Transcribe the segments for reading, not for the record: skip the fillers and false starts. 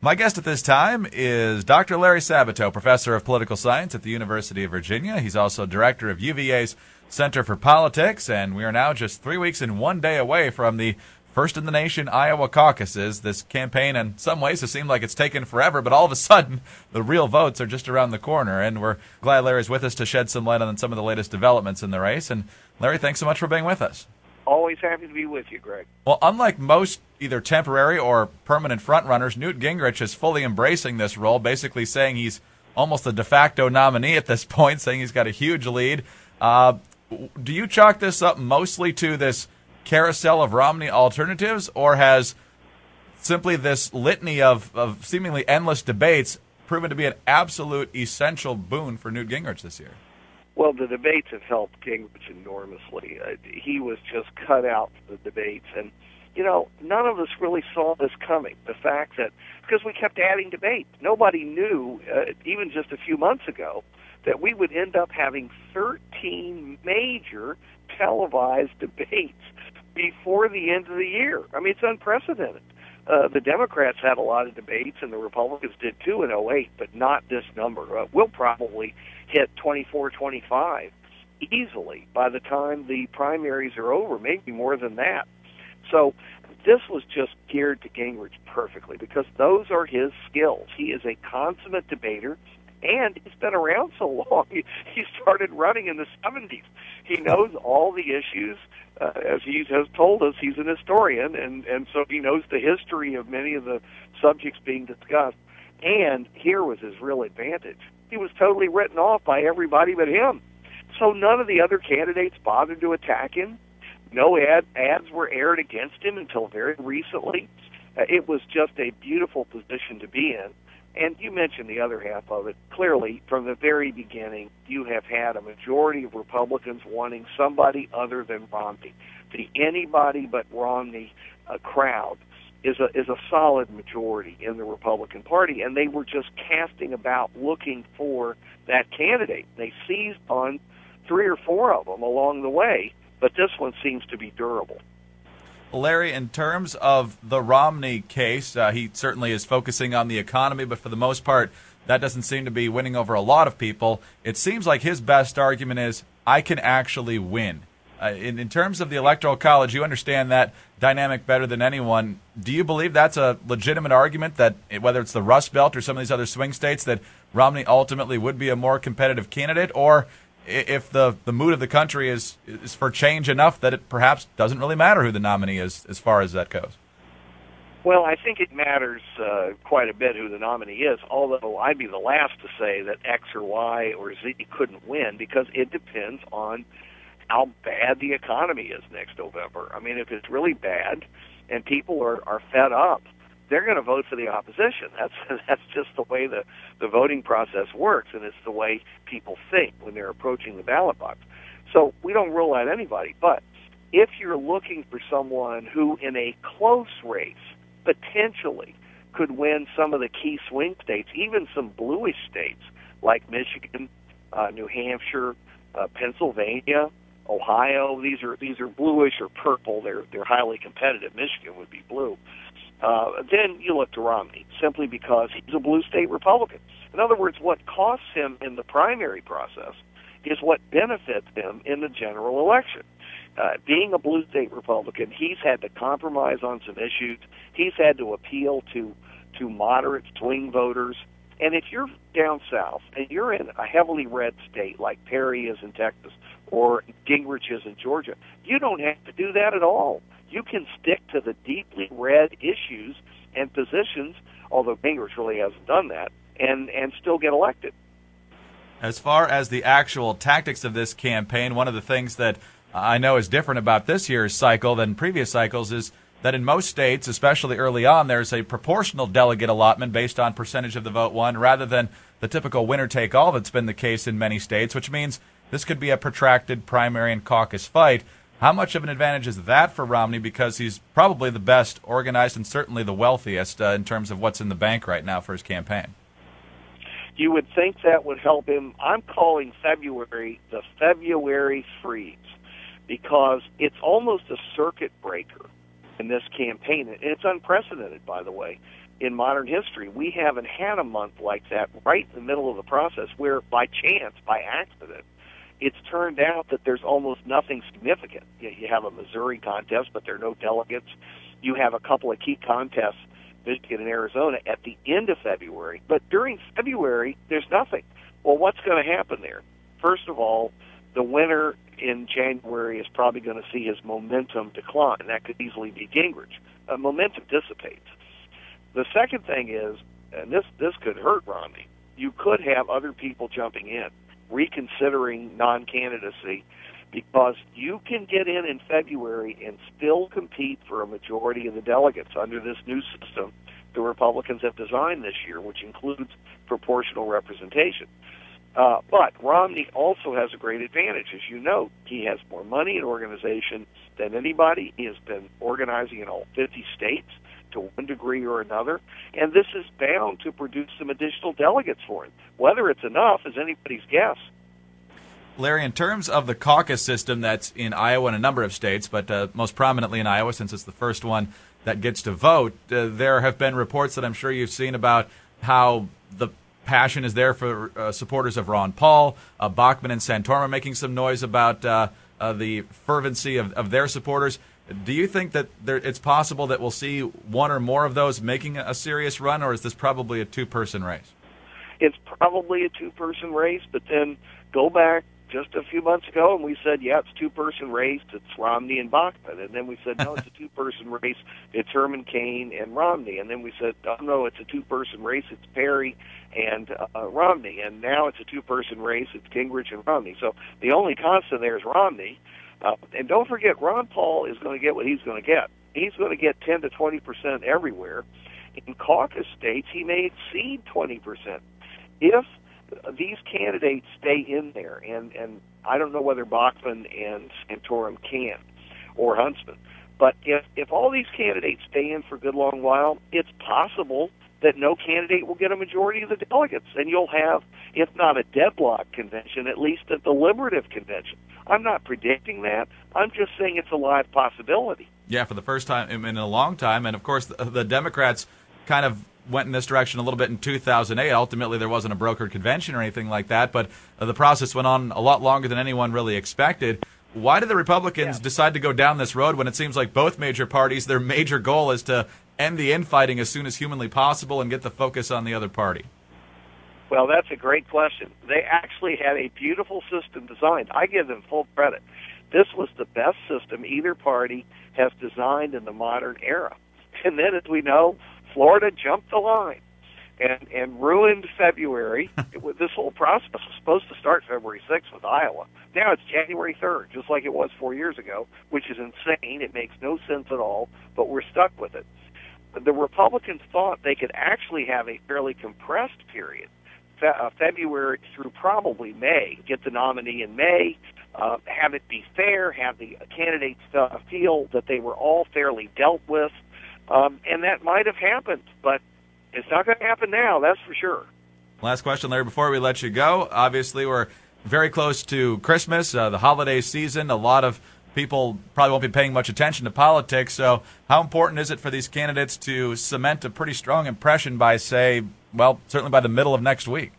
My guest at this time is Dr. Larry Sabato, professor of political science at the University of Virginia. He's also director of UVA's Center for Politics, and we are now just 3 weeks and 1 day away from the first-in-the-nation Iowa caucuses. This campaign, in some ways, has seemed like it's taken forever, but all of a sudden, the real votes are just around the corner, and we're glad Larry's with us to shed some light on some of the latest developments in the race. And Larry, thanks so much for being with us. Always happy to be with you, Greg. Well, unlike most either temporary or permanent frontrunners, Newt Gingrich is fully embracing this role, basically saying he's almost a de facto nominee at this point, saying he's got a huge lead. Do you chalk this up mostly to this carousel of Romney alternatives, or has simply this litany of seemingly endless debates proven to be an absolute essential boon for Newt Gingrich this year? Well, the debates have helped Gingrich enormously. He was just cut out for the debates. And, you know, none of us really saw this coming. The fact that, because we kept adding debates, nobody knew, even just a few months ago, that we would end up having 13 major televised debates before the end of the year. I mean, it's unprecedented. The Democrats had a lot of debates, and the Republicans did too in 2008, but not this number. We'll probably hit 24, 25 easily by the time the primaries are over, maybe more than that. So this was just geared to Gingrich perfectly because those are his skills. He is a consummate debater, and he's been around so long. He started running in the 70s. He knows all the issues. As he has told us, he's an historian, and so he knows the history of many of the subjects being discussed. And here was his real advantage. He was totally written off by everybody but him. So none of the other candidates bothered to attack him. No ads were aired against him until very recently. It was just a beautiful position to be in. And you mentioned the other half of it. Clearly, from the very beginning, you have had a majority of Republicans wanting somebody other than Romney. The anybody but Romney crowd is a solid majority in the Republican Party, and they were just casting about looking for that candidate. They seized on 3 or 4 of them along the way, but this one seems to be durable. Larry, in terms of the Romney case, he certainly is focusing on the economy, but for the most part, that doesn't seem to be winning over a lot of people. It seems like his best argument is, I can actually win. In terms of the Electoral College, you understand that dynamic better than anyone. Do you believe that's a legitimate argument, that whether it's the Rust Belt or some of these other swing states, that Romney ultimately would be a more competitive candidate? Or if the mood of the country is for change enough that it perhaps doesn't really matter who the nominee is as far as that goes? Well, I think it matters quite a bit who the nominee is, although I'd be the last to say that X or Y or Z couldn't win, because it depends on how bad the economy is next November. I mean, if it's really bad and people are fed up, they're going to vote for the opposition. That's just the way the voting process works, and it's the way people think when they're approaching the ballot box. So we don't rule out anybody. But if you're looking for someone who, in a close race, potentially could win some of the key swing states, even some bluish states like Michigan, New Hampshire, Pennsylvania, Ohio, these are bluish or purple. They're highly competitive. Michigan would be blue. Then you look to Romney, simply because he's a blue state Republican. In other words, what costs him in the primary process is what benefits him in the general election. Being a blue state Republican, he's had to compromise on some issues. He's had to appeal to moderate swing voters. And if you're down south and you're in a heavily red state like Perry is in Texas or Gingrich is in Georgia, you don't have to do that at all. You can stick to the deeply red issues and positions, although Gingrich really hasn't done that, and still get elected. As far as the actual tactics of this campaign, one of the things that I know is different about this year's cycle than previous cycles is that in most states, especially early on, there's a proportional delegate allotment based on percentage of the vote won rather than the typical winner-take-all that's been the case in many states, which means this could be a protracted primary and caucus fight. How much of an advantage is that for Romney, because he's probably the best organized and certainly the wealthiest in terms of what's in the bank right now for his campaign? You would think that would help him. I'm calling February the February freeze, because it's almost a circuit breaker in this campaign. And it's unprecedented, by the way. in modern history. We haven't had a month like that right in the middle of the process where, by chance, by accident, it's turned out that there's almost nothing significant. You have a Missouri contest, but there are no delegates. You have a couple of key contests, Michigan and Arizona, at the end of February. But during February, there's nothing. Well, what's going to happen there? First of all, the winner in January is probably going to see his momentum decline. That could easily be Gingrich. Momentum dissipates. The second thing is, and this could hurt Romney, you could have other people jumping in, reconsidering non-candidacy, because you can get in February and still compete for a majority of the delegates under this new system the Republicans have designed this year, which includes proportional representation. But Romney also has a great advantage. As you know, he has more money and organization than anybody. He has been organizing in all 50 states to one degree or another, and this is bound to produce some additional delegates for him. Whether it's enough is anybody's guess. Larry, in terms of the caucus system that's in Iowa and a number of states, but most prominently in Iowa since it's the first one that gets to vote, there have been reports that I'm sure you've seen about how the passion is there for supporters of Ron Paul. Bachmann and Santorum are making some noise about the fervency of their supporters. Do you think that it's possible that we'll see one or more of those making a serious run, or is this probably a two-person race? It's probably a two-person race, but then go back just a few months ago, and we said, yeah, it's a two-person race. It's Romney and Bachmann. And then we said, no, it's a two-person race. It's Herman Cain and Romney. And then we said, oh, no, it's a two-person race. It's Perry and Romney. And now it's a two-person race. It's Gingrich and Romney. So the only constant there is Romney. And don't forget, Ron Paul is going to get what he's going to get. He's going to get 10 to 20% everywhere. In caucus states, he may exceed 20%. If these candidates stay in there, and I don't know whether Bachmann and Santorum can, or Huntsman, but if all these candidates stay in for a good long while, it's possible that no candidate will get a majority of the delegates, and you'll have, if not a deadlock convention, at least a deliberative convention. I'm not predicting that. I'm just saying it's a live possibility. Yeah, for the first time in a long time, and of course the Democrats kind of went in this direction a little bit in 2008. Ultimately, there wasn't a brokered convention or anything like that, but the process went on a lot longer than anyone really expected. Why did the Republicans decide to go down this road when it seems like both major parties, their major goal is to end the infighting as soon as humanly possible and get the focus on the other party? Well, that's a great question. They actually had a beautiful system designed. I give them full credit. This was the best system either party has designed in the modern era. And then, as we know, Florida jumped the line and ruined February. This whole process was supposed to start February 6th with Iowa. Now it's January 3rd, just like it was 4 years ago, which is insane. It makes no sense at all, but we're stuck with it. The Republicans thought they could actually have a fairly compressed period, February through probably May, get the nominee in May, have it be fair, have the candidates feel that they were all fairly dealt with, and that might have happened, but it's not going to happen now, that's for sure. Last question, Larry, before we let you go. Obviously, we're very close to Christmas, the holiday season. A lot of people probably won't be paying much attention to politics, so how important is it for these candidates to cement a pretty strong impression by, say, well, certainly by the middle of next week?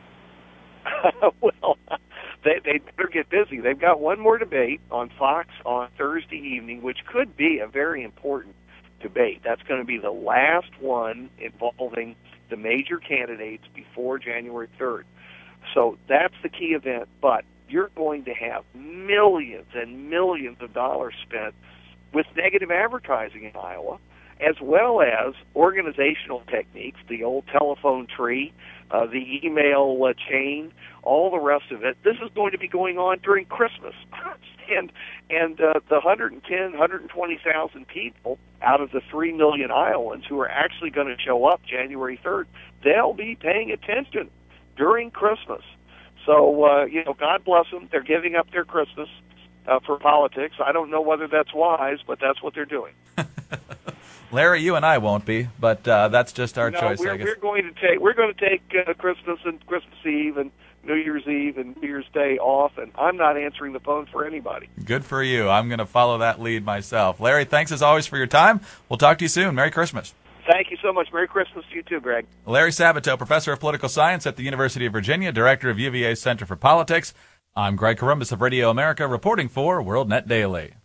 Well, they better get busy. They've got one more debate on Fox on Thursday evening, which could be a very important debate. That's going to be the last one involving the major candidates before January 3rd. So that's the key event, but you're going to have millions and millions of dollars spent with negative advertising in Iowa, as well as organizational techniques, the old telephone tree, the email chain, all the rest of it. This is going to be going on during Christmas. and the 110,000, 120,000 people out of the 3 million Iowans who are actually going to show up January 3rd, they'll be paying attention during Christmas. So, God bless them. They're giving up their Christmas for politics. I don't know whether that's wise, but that's what they're doing. Larry, you and I won't be, but that's just our choice, I guess. We're going to take Christmas and Christmas Eve and New Year's Eve and New Year's Day off, and I'm not answering the phone for anybody. Good for you. I'm going to follow that lead myself. Larry, thanks as always for your time. We'll talk to you soon. Merry Christmas. Thank you so much. Merry Christmas to you too, Greg. Larry Sabato, professor of political science at the University of Virginia, director of UVA's Center for Politics. I'm Greg Corombos of Radio America, reporting for WorldNet Daily.